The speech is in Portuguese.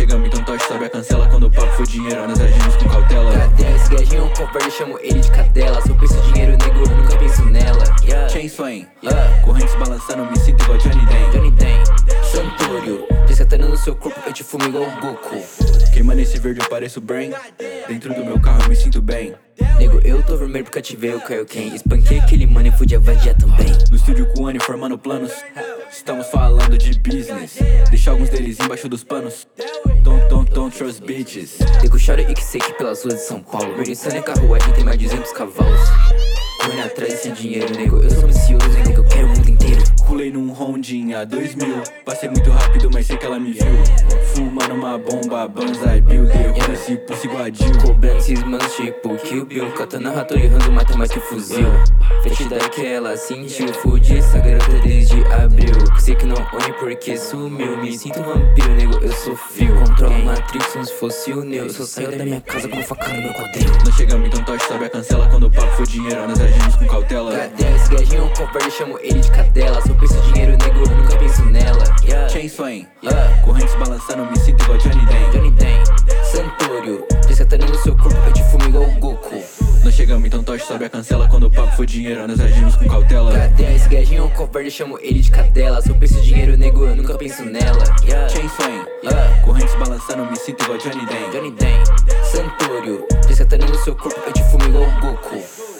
chegamos, então toque, sobe a cancela. Quando o papo for dinheiro, nós agimos com cautela. Cadê esse gajinho covarde, chamo ele de cadela. Só penso em dinheiro, nego, eu nunca penso nela. Chain swing, correntes balançando, me sinto igual Johnny Dan. Johnny Dan, Santúrio, descatando no seu corpo, eu te fumo igual o Goku. Queimando esse verde eu pareço Brain. Dentro do meu carro eu me sinto bem. Nego, eu tô vermelho porque ativei o Kaioken. Espanquei aquele mano e fui de avadia também. No estúdio com o Ani formando planos. Estamos falando de business. Deixa alguns deles embaixo dos panos. Don't trust bitches. Nego, chora e que sei que pelas ruas de São Paulo Verniçando a carruagem tem mais de 200 cavalos. Correndo atrás sem dinheiro, nego, eu sou ambicioso, nego, eu quero o mundo inteiro. Pulei num Hondinha 2000. Passei muito rápido, mas sei que ela me viu. Fumando uma bomba, Banzai Bill. Derrubando esse pussy guadil. Cobrando esses manos tipo Kill Bill. Katana, Hattori, Hanzo, mata mais que fuzil. Fetida que ela sentiu. Fudi essa garota desde abril. Sei que não une porque sumiu. Me sinto vampiro, nego, eu sou fio. Controlo a Matrix como se fosse o Neo. Eu só saio da minha casa com uma faca no meu quadril. Nós chegamos, então toque, sobe a cancela. Quando o papo for dinheiro, nós agimos com cautela. Cadê esse gajinho covarde, chamo ele de cadela. Só penso em dinheiro, nego, eu nunca penso nela. Chain swing, correntes balançando, me sinto igual Johnny Dan. Johnny Dan, Santúrio, descatando no seu corpo, eu te fumo igual o Goku. Nós chegamos, então toque, sobe a cancela. Quando o papo for dinheiro, nós agimos com cautela. Cadê esse gajinho covarde, chamo ele de cadela. Só penso em dinheiro, nego, eu nunca penso nela. Chain swing, correntes balançando, me sinto igual Johnny Dan. Johnny Dan, Santúrio, descatando no seu corpo, eu te fumo igual o Goku.